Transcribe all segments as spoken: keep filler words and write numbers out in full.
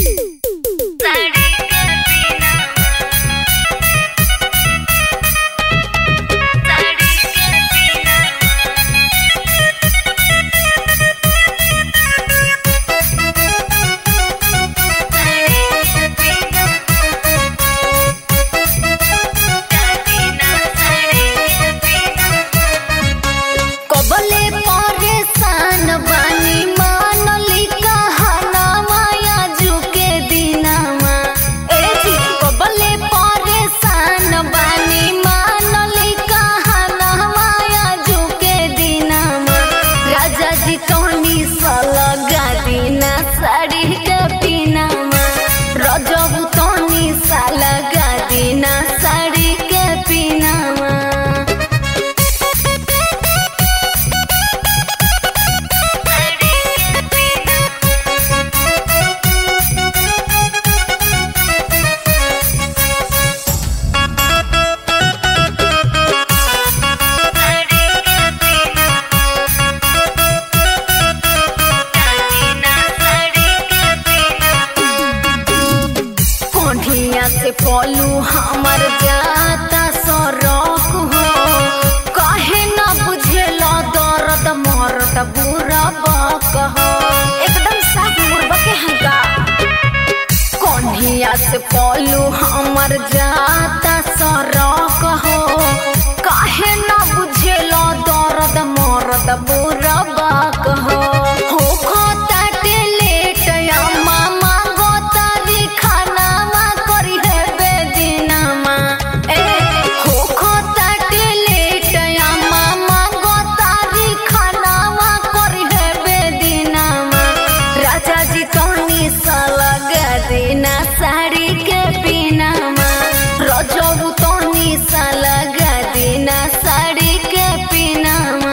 से पलू हमर जाता सरक हो कहे न बुझेला दर्द मर्द बुरा बक हो एकदम साफ मुर्बा के हंगा कन्हिया से पलू हमर जाता सरक हो कहे न बुझेला दर्द मर्द बुरा बक हो साड़ी के पीना रजबू तनी सा लगा देना साड़ी के पीना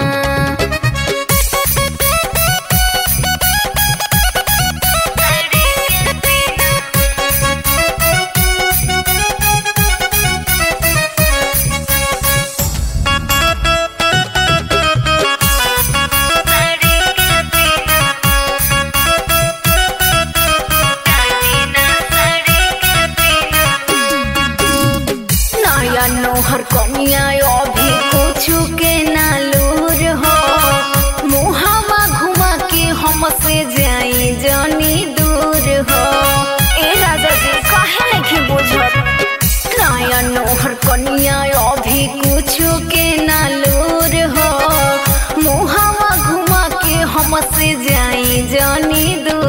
नोहर कमिया अभी कुछ के नालूर हो मुहावा घुमा के हमसे जाई जानी दूर हो ए राजा जी काहे नहीं बुझत नया नोहर कनिया अभी कुछ के नालूर हो मुहावा घुमा के हमसे जाई जानी दूर